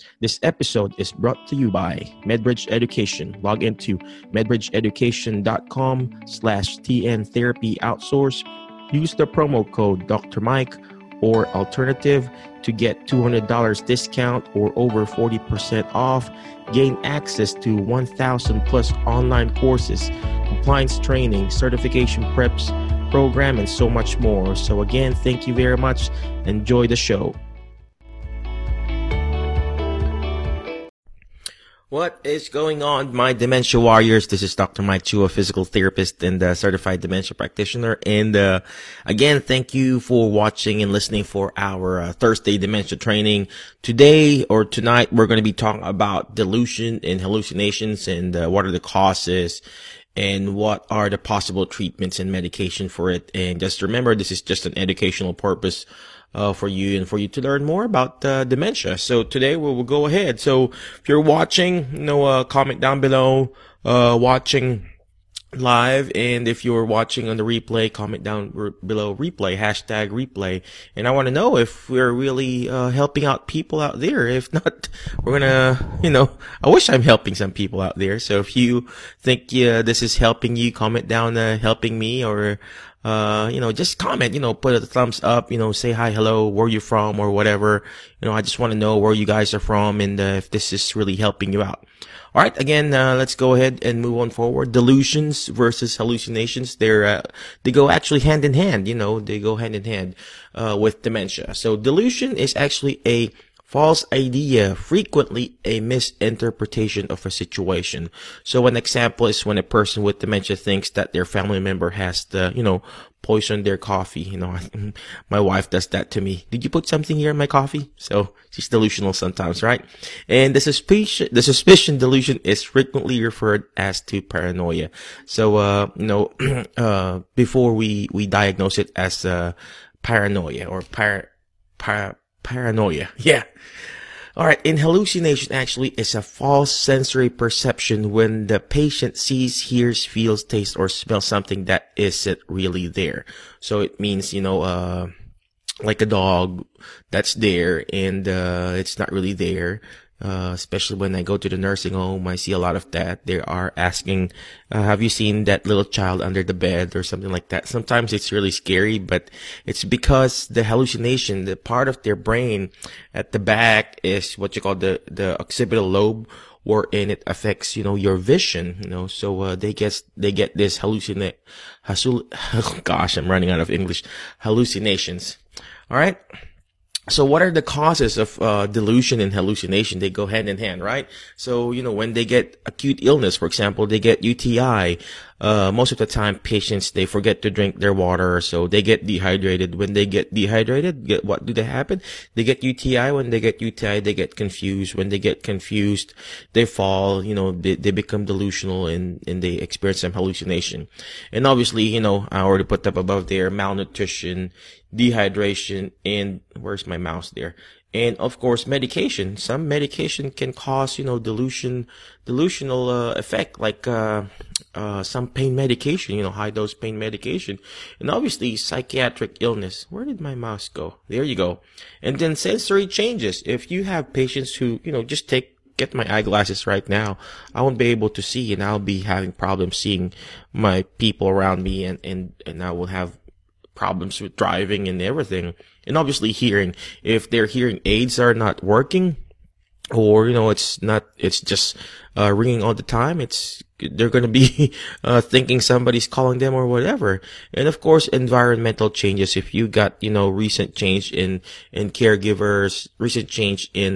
This episode is brought to you by MedBridge Education. Log into medbridgeeducation.com/TN Therapy Outsource. Use the promo code Dr. Mike or alternative to get $200 discount or over 40% off. Gain access to 1,000 plus online courses, compliance training, certification preps, program, and so much more. So again, thank you very much. Enjoy the show. What is going on, my dementia warriors? This is Dr. Mike Chu, a physical therapist and certified dementia practitioner. And again, thank you for watching and listening for our Thursday dementia training. Today or tonight, we're going to be talking about delusion and hallucinations and what are the causes and what are the possible treatments and medication for it. And just remember, this is just an educational purpose for you and for you to learn more about dementia. So today we will go ahead. So if you're watching, comment down below, watching live. And if you're watching on the replay, comment down below replay, #replay. And I want to know if we're really helping out people out there. If not, we're gonna, I wish I'm helping some people out there. So if you think this is helping you, comment down helping me, or just comment, put a thumbs up, say hi, hello, where you from, or whatever. I just want to know where you guys are from and if this is really helping you out. All right, again, let's go ahead and move on forward. Delusions versus hallucinations. They go actually hand in hand, they go hand in hand with dementia. So delusion is actually a false idea, frequently a misinterpretation of a situation. So an example is when a person with dementia thinks that their family member has poisoned their coffee. My wife does that to me. Did you put something here in my coffee? So she's delusional sometimes, right? And the suspicion delusion is frequently referred as to paranoia. So, before we diagnose it as paranoia or paranoia. Yeah. All right. And hallucination actually is a false sensory perception when the patient sees, hears, feels, tastes, or smells something that isn't really there. So it means, like a dog that's there and, it's not really there. Especially when I go to the nursing home, I see a lot of that. They are asking, have you seen that little child under the bed or something like that? Sometimes it's really scary, but it's because the hallucination, the part of their brain at the back is what you call the occipital lobe, wherein it affects, your vision, so, they get this gosh, I'm running out of English, hallucinations. All right. So what are the causes of delusion and hallucination? They go hand in hand, right? So, when they get acute illness, for example, they get UTI, most of the time patients, they forget to drink their water, so they get dehydrated. When they get dehydrated, what do they happen? They get UTI. When they get UTI, they get confused. When they get confused, they fall, they become delusional and they experience some hallucination. And obviously, I already put up above there, malnutrition, dehydration, and where's my mouse there? And of course, medication. Some medication can cause, delusional effect, like some pain medication, high dose pain medication. And obviously, psychiatric illness. Where did my mouse go? There you go. And then sensory changes. If you have patients who, get my eyeglasses right now, I won't be able to see, and I'll be having problems seeing my people around me, and I will have problems with driving and everything. And obviously hearing, if their hearing aids are not working, or, it's just, ringing all the time, they're gonna be, thinking somebody's calling them or whatever. And of course, environmental changes. If you got, recent change in caregivers, recent change in,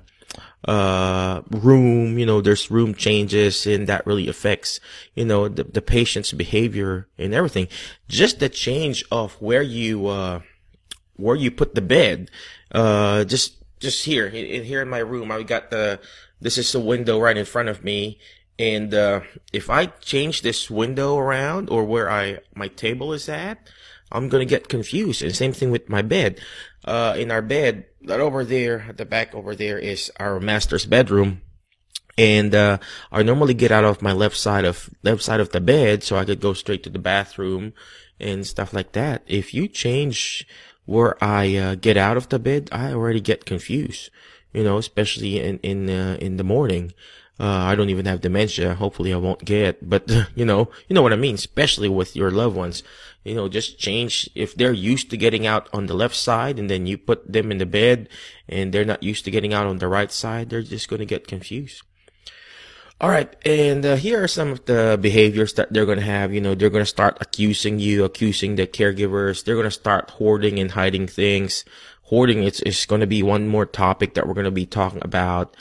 room, there's room changes, and that really affects, the patient's behavior and everything. Just the change of where you put the bed, just here in my room, I got this is the window right in front of me. And, if I change this window around or where my table is at, I'm gonna get confused. And same thing with my bed. In our bed, that over there, at the back over there is our master's bedroom. And, I normally get out of my left side of the bed so I could go straight to the bathroom and stuff like that. If you change where I, get out of the bed, I already get confused. especially in the morning. I don't even have dementia. Hopefully I won't get, but you know what I mean, especially with your loved ones. Just change if they're used to getting out on the left side and then you put them in the bed and they're not used to getting out on the right side, they're just going to get confused. All right. And here are some of the behaviors that they're going to have. They're going to start accusing the caregivers. They're going to start hoarding and hiding things. Hoarding is going to be one more topic that we're going to be talking about.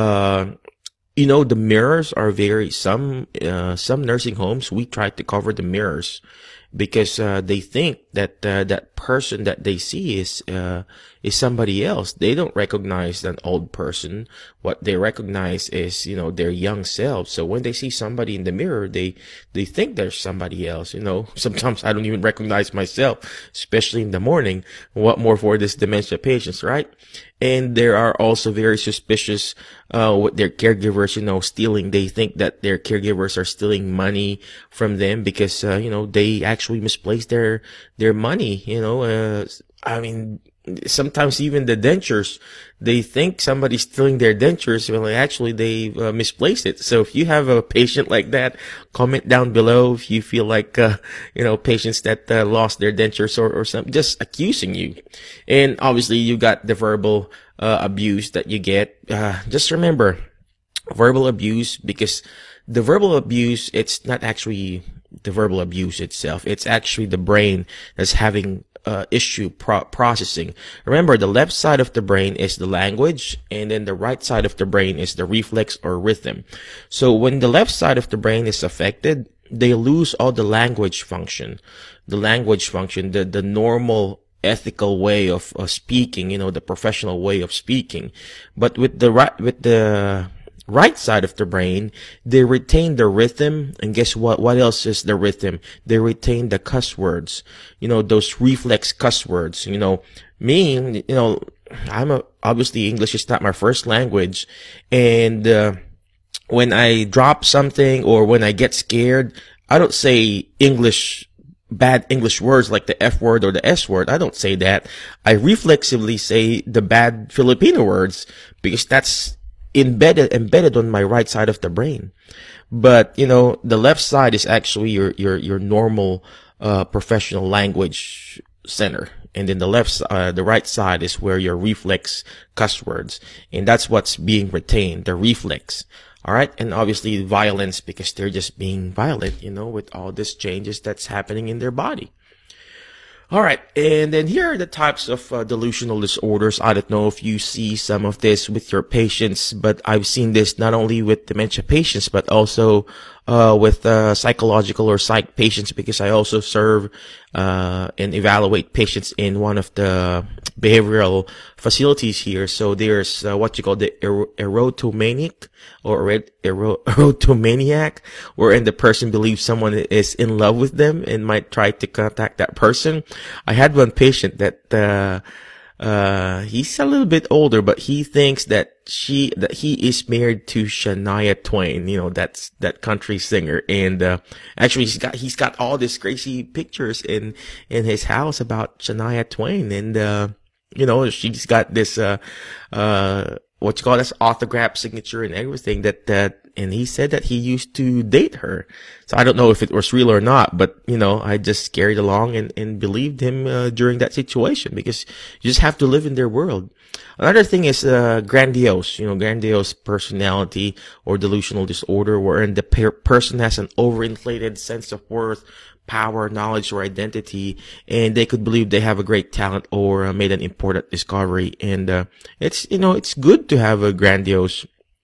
The mirrors are some nursing homes, we try to cover the mirrors because they think that that person that they see is somebody else. They don't recognize an old person. What they recognize is their young selves. So when they see somebody in the mirror, they think there's somebody else. Sometimes I don't even recognize myself, especially in the morning. What more for this dementia patients, right? And they are also very suspicious with their caregivers, stealing. They think that their caregivers are stealing money from them because they actually misplace their money. I mean, sometimes even the dentures, they think somebody's stealing their dentures. Well, actually they misplaced it. So if you have a patient like that, comment down below if you feel like patients that lost their dentures or something, just accusing you. And obviously you got the verbal abuse that you get. Just remember verbal abuse, because the verbal abuse, it's not actually the verbal abuse itself. It's actually the brain that's having issue processing. Remember, the left side of the brain is the language, and then the right side of the brain is the reflex or rhythm. So when the left side of the brain is affected, they lose all the language function. The normal ethical way of speaking, the professional way of speaking. But with the right side of the brain, they retain the rhythm. And guess what? What else is the rhythm? They retain the cuss words, those reflex cuss words. Me, obviously English is not my first language. And, when I drop something or when I get scared, I don't say bad English words like the F word or the S word. I don't say that. I reflexively say the bad Filipino words because that's embedded on my right side of the brain. But, the left side is actually your normal, professional language center. And then the right side is where your reflex cuss words. And that's what's being retained, the reflex. All right. And obviously violence, because they're just being violent, with all these changes that's happening in their body. All right. And then here are the types of delusional disorders. I don't know if you see some of this with your patients, but I've seen this not only with dementia patients, but also with psychological or psych patients, because I also serve and evaluate patients in one of the behavioral facilities here. So there's what you call the erotomaniac or erotomaniac, wherein the person believes someone is in love with them and might try to contact that person. I had one patient that he's a little bit older, but he thinks that he is married to Shania Twain, that's that country singer. And actually he's got all these crazy pictures in his house about Shania Twain. And she's got this what you call this autograph signature and everything and he said that he used to date her. So I don't know if it was real or not, but I just carried along and believed him during that situation, because you just have to live in their world. Another thing is grandiose personality or delusional disorder, wherein the person has an overinflated sense of worth, power, knowledge, or identity, and they could believe they have a great talent or made an important discovery. And it's good to have a grandiose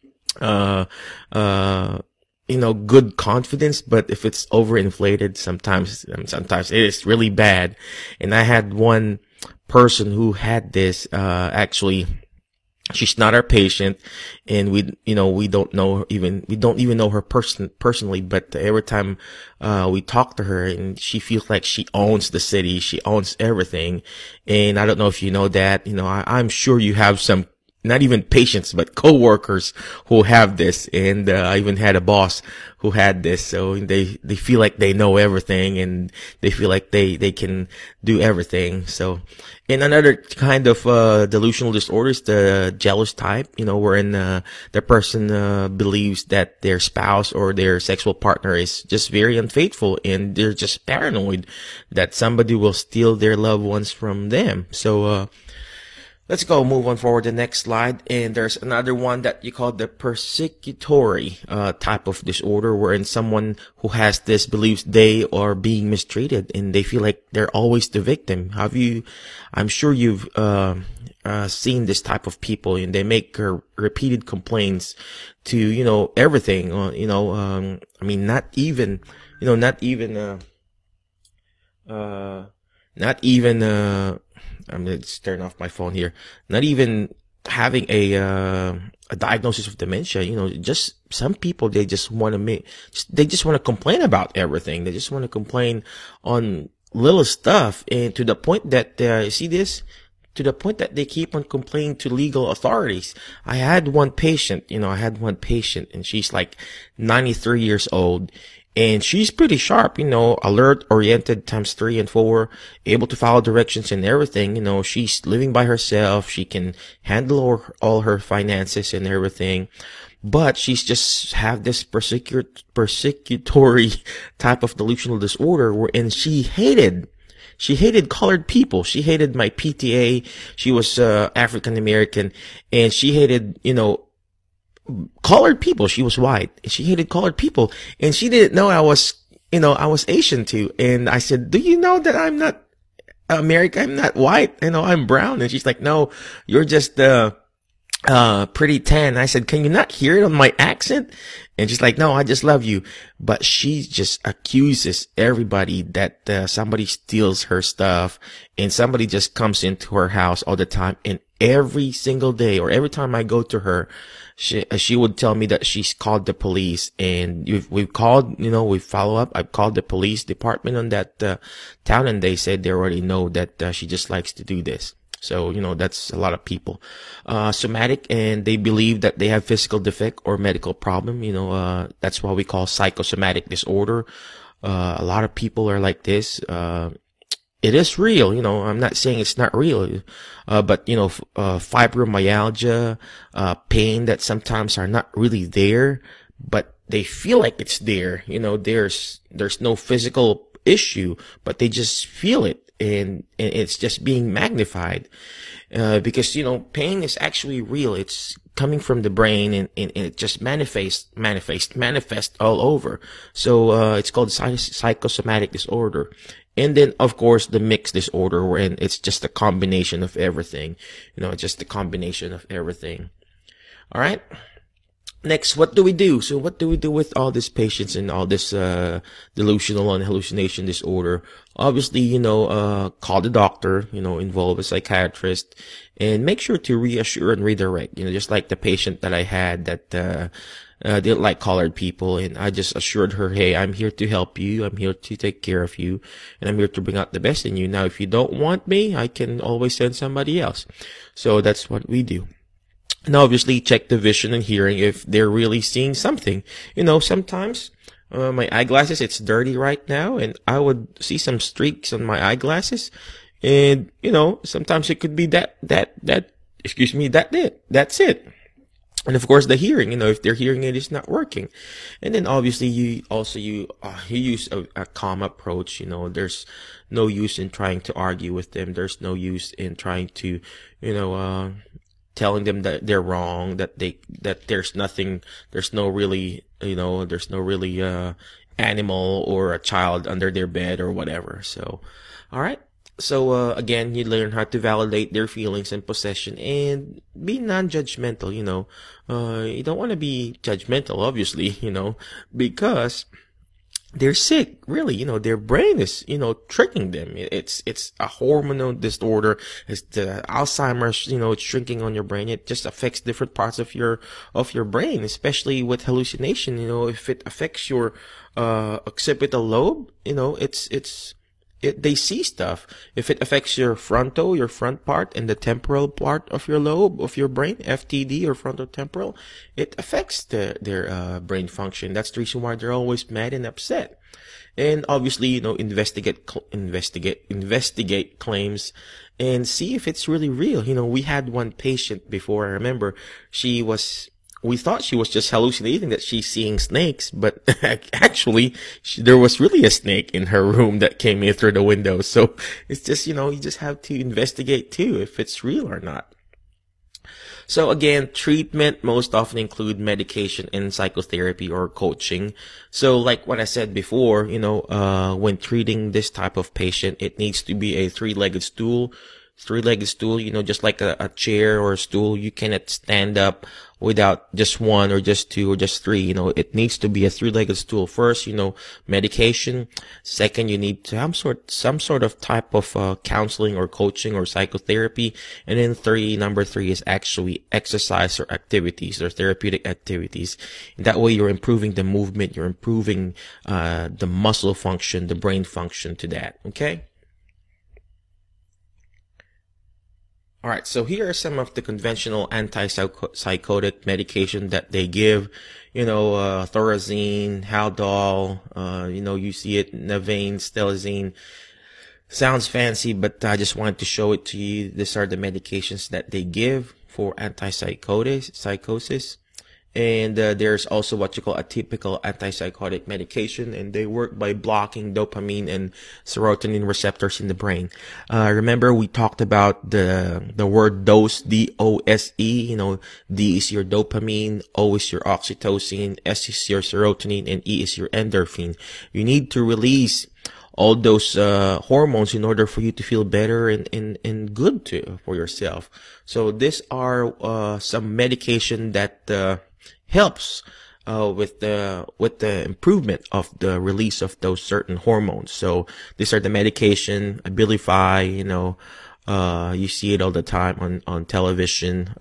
good confidence, but if it's overinflated, sometimes it is really bad. And I had one person who had this, actually, she's not our patient, and we don't even know her personally, but every time, we talk to her, and she feels like she owns the city, she owns everything. And I don't know if you know that, I'm sure you have some not even patients, but coworkers who have this. And, I even had a boss who had this. So they feel like they know everything, and they feel like they can do everything. So, and another kind of, delusional disorder is the jealous type, wherein, the person, believes that their spouse or their sexual partner is just very unfaithful, and they're just paranoid that somebody will steal their loved ones from them. So, let's go move on forward to the next slide. And there's another one that you call the persecutory type of disorder, wherein someone who has this believes they are being mistreated, and they feel like they're always the victim. I'm sure you've seen this type of people, and they make repeated complaints to everything. I mean, not even I'm going to turn off my phone here. Not even having a diagnosis of dementia. Just some people, they just want to complain about everything. They just want to complain on little stuff, and to the point that to the point that they keep on complaining to legal authorities. I had one patient, and she's like 93 years old. And she's pretty sharp, alert, oriented times 3 and 4, able to follow directions and everything. She's living by herself. She can handle all her finances and everything. But she's just have this persecutory type of delusional disorder, wherein she hated colored people. She hated my PTA. She was, African American, and she hated, colored people. She was white, and she hated colored people, and she didn't know I was Asian too. And I said, do you know that I'm not American? I'm not white. I'm brown. And she's like, no, you're just, pretty tan. I said, can you not hear it on my accent? And she's like, no, I just love you. But she just accuses everybody that, somebody steals her stuff, and somebody just comes into her house all the time. And every single day, or every time I go to her, she would tell me that she's called the police, and we've called, we follow up. I've called the police department on that, town, and they said they already know that, she just likes to do this. So, that's a lot of people. Somatic, and they believe that they have physical defect or medical problem. That's what we call psychosomatic disorder. A lot of people are like this. It is real, I'm not saying it's not real, but, fibromyalgia, pain that sometimes are not really there, but they feel like it's there. There's no physical issue, but they just feel it, and it's just being magnified, because, pain is actually real. It's coming from the brain, and it just manifests all over. So, it's called psychosomatic disorder. And then, of course, the mixed disorder, wherein it's just a combination of everything. Just a combination of everything. All right. Next, what do we do? So what do we do with all these patients and all this, delusional and hallucination disorder? Obviously, call the doctor, involve a psychiatrist, and make sure to reassure and redirect, just like the patient that I had that, didn't like colored people, and I just assured her, hey, I'm here to help you. I'm here to take care of you, and I'm here to bring out the best in you. Now, if you don't want me, I can always send somebody else. So that's what we do. And obviously check the vision and hearing if they're really seeing something. Sometimes, my eyeglasses, it's dirty right now, and I would see some streaks on my eyeglasses. And, sometimes it could be that's it. And of course, the hearing, if their hearing aid is not working. And then obviously you use a calm approach. There's no use in trying to argue with them. There's no use in trying to, telling them that they're wrong, that there's no really animal or a child under their bed or whatever. So, all right. So, again, you learn how to validate their feelings and possession, and be non-judgmental. You don't want to be judgmental, obviously, because they're sick, really. Their brain is, tricking them. It's a hormonal disorder. It's the Alzheimer's, it's shrinking on your brain. It just affects different parts of your brain, especially with hallucination. If it affects your, occipital lobe, they see stuff. If it affects your front part, and the temporal part of your lobe of your brain, FTD or frontotemporal, it affects their brain function. That's the reason why they're always mad and upset. And obviously, investigate claims and see if it's really real. We had one patient before. I remember we thought she was just hallucinating, that she's seeing snakes, but actually there was really a snake in her room that came in through the window. So it's just, you just have to investigate too if it's real or not. So again, treatment most often include medication and psychotherapy or coaching. So like what I said before, when treating this type of patient, it needs to be a three-legged stool, just like a chair or a stool. You cannot stand up without just one or just two or just three. It needs to be a three-legged stool. First, medication. Second, you need to have some sort of type of counseling or coaching or psychotherapy. And then number three is actually exercise or activities or therapeutic activities. And that way you're improving the movement, you're improving the muscle function, the brain function to that. Okay? All right, so here are some of the conventional antipsychotic medication that they give. Thorazine, Haldol, you see it, Navane, Stelazine. Sounds fancy, but I just wanted to show it to you. These are the medications that they give for psychosis. And there's also what you call atypical antipsychotic medication, and they work by blocking dopamine and serotonin receptors in the brain. Remember we talked about the word dose, D-O-S-E. D is your dopamine, O is your oxytocin, S is your serotonin, and E is your endorphin. You need to release all those hormones in order for you to feel better and good for yourself. So these are some medication that helps with the improvement of the release of those certain hormones. So these are the medication, Abilify, you see it all the time on television.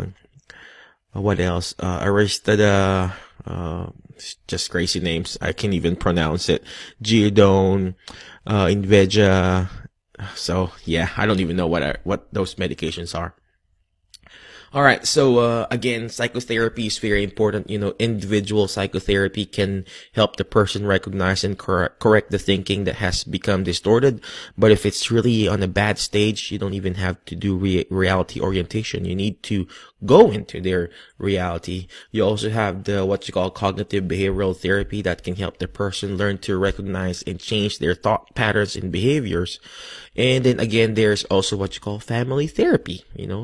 What else? Aristada, just crazy names. I can't even pronounce it. Geodone, Inveja. So yeah, I don't even know what those medications are. All right. So, again, psychotherapy is very important. Individual psychotherapy can help the person recognize and correct the thinking that has become distorted. But if it's really on a bad stage, you don't even have to do reality orientation. You need to go into their reality. You also have what you call cognitive behavioral therapy that can help the person learn to recognize and change their thought patterns and behaviors. And then again, there's also what you call family therapy.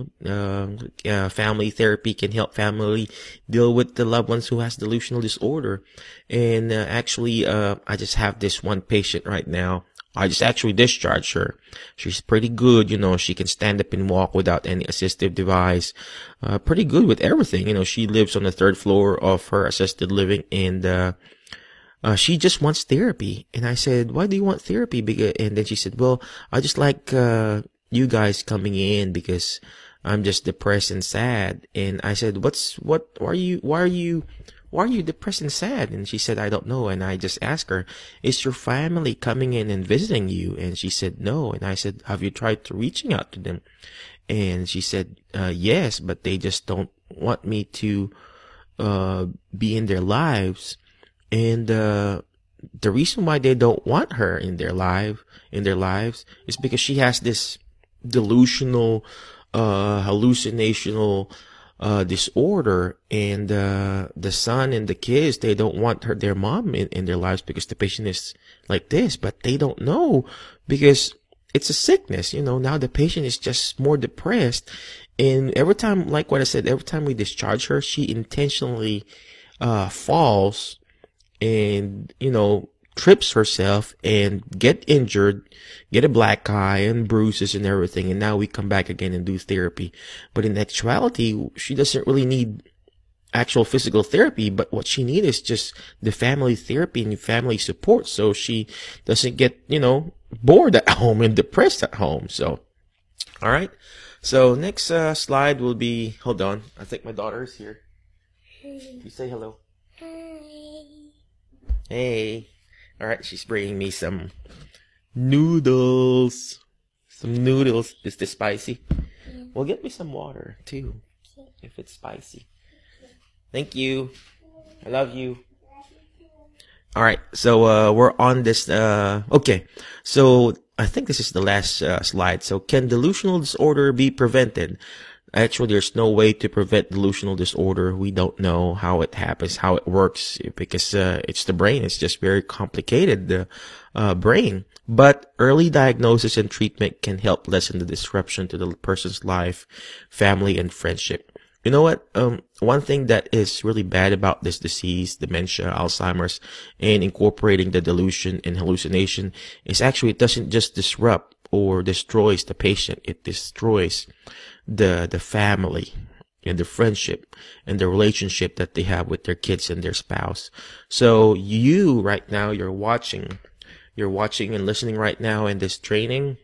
Family therapy can help family deal with the loved ones who has delusional disorder. And actually, I just have this one patient right now. I just actually discharged her. She's pretty good. She can stand up and walk without any assistive device. Pretty good with everything. She lives on the third floor of her assisted living, and she just wants therapy. And I said, why do you want therapy? And then she said, well, I just like you guys coming in because I'm just depressed and sad. And I said, why are you depressed and sad? And she said, I don't know. And I just asked her, is your family coming in and visiting you? And she said, no. And I said, have you tried to reaching out to them? And she said, yes, but they just don't want me to be in their lives. And the reason why they don't want her in their lives is because she has this delusional, hallucinational disorder, and the son and the kids, they don't want their mom in their lives because the patient is like this, but they don't know because it's a sickness. Now the patient is just more depressed, and every time, like what I said, every time we discharge her, she intentionally falls and trips herself and get injured, get a black eye and bruises and everything. And now we come back again and do therapy. But in actuality, she doesn't really need actual physical therapy, but what she needs is just the family therapy and family support, so she doesn't get, bored at home and depressed at home. So, all right. So next slide will be, hold on, I think my daughter is here. You say hello. Hi. Hey. All right, she's bringing me some Noodles. Some noodles. Is this spicy? Well, get me some water too, if it's spicy. Thank you. I love you. All right, so we're on this. Okay, so I think this is the last slide. So, can delusional disorder be prevented? Actually, there's no way to prevent delusional disorder. We don't know how it happens, how it works, because it's the brain. It's just very complicated, the brain. But early diagnosis and treatment can help lessen the disruption to the person's life, family, and friendship. You know what? One thing that is really bad about this disease, dementia, Alzheimer's, and incorporating the delusion and hallucination is actually it doesn't just disrupt or destroys the patient. It destroys the family and the friendship and the relationship that they have with their kids and their spouse. So you right now, you're watching and listening right now in this training.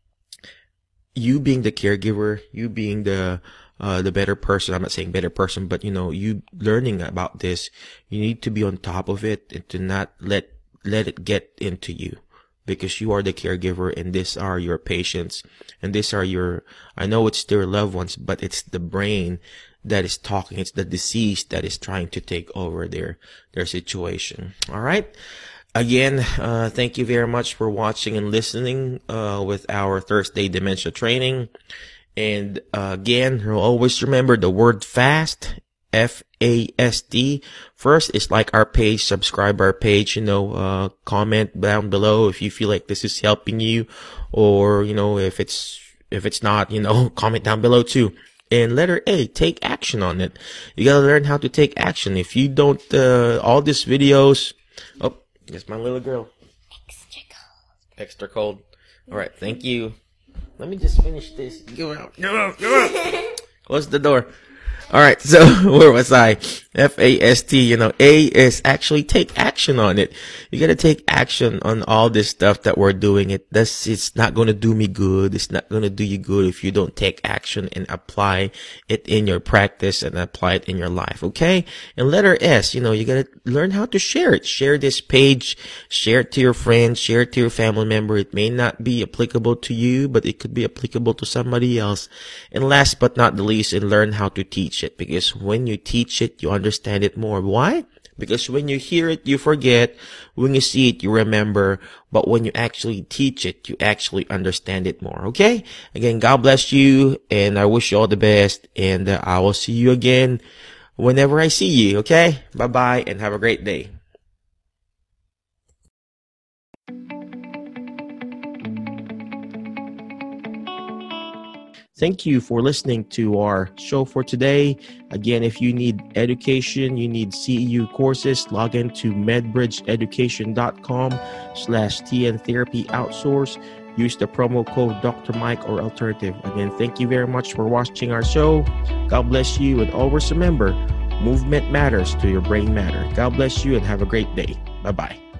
You being the caregiver, you being the better person. I'm not saying better person, but you learning about this, you need to be on top of it and to not let it get into you, because you are the caregiver and these are your patients and these are I know it's their loved ones, but it's the brain that is talking. It's the disease that is trying to take over their situation. All right. Again, thank you very much for watching and listening, with our Thursday dementia training. And again, always remember the word FAST, FAST. First, it's like our page, subscribe our page, comment down below if you feel like this is helping you, or, if it's not, comment down below too. And letter A, take action on it. You gotta learn how to take action. If you don't, all these videos, oh, that's my little girl. Extra cold. All right, thank you. Let me just finish this. Go out. Close the door. All right, so where was I? FAST, A is actually take action on it. You got to take action on all this stuff that we're doing. It's not going to do me good. It's not going to do you good if you don't take action and apply it in your practice and apply it in your life, okay? And letter S, you got to learn how to share it. Share this page, share it to your friends, share it to your family member. It may not be applicable to you, but it could be applicable to somebody else. And last but not the least, and learn how to teach it, because when you teach it, you understand it more. Why? Because when you hear it, you forget. When you see it, you remember. But when you actually teach it, you actually understand it more. Okay? Again, God bless you, and I wish you all the best, and I will see you again whenever I see you. Okay? Bye-bye, and have a great day. Thank you for listening to our show for today. Again, if you need education, you need CEU courses, log into medbridgeeducation.com/TN Therapy Outsource. Use the promo code Dr. Mike or alternative. Again, thank you very much for watching our show. God bless you, and always remember, movement matters to your brain matter. God bless you, and have a great day. Bye-bye.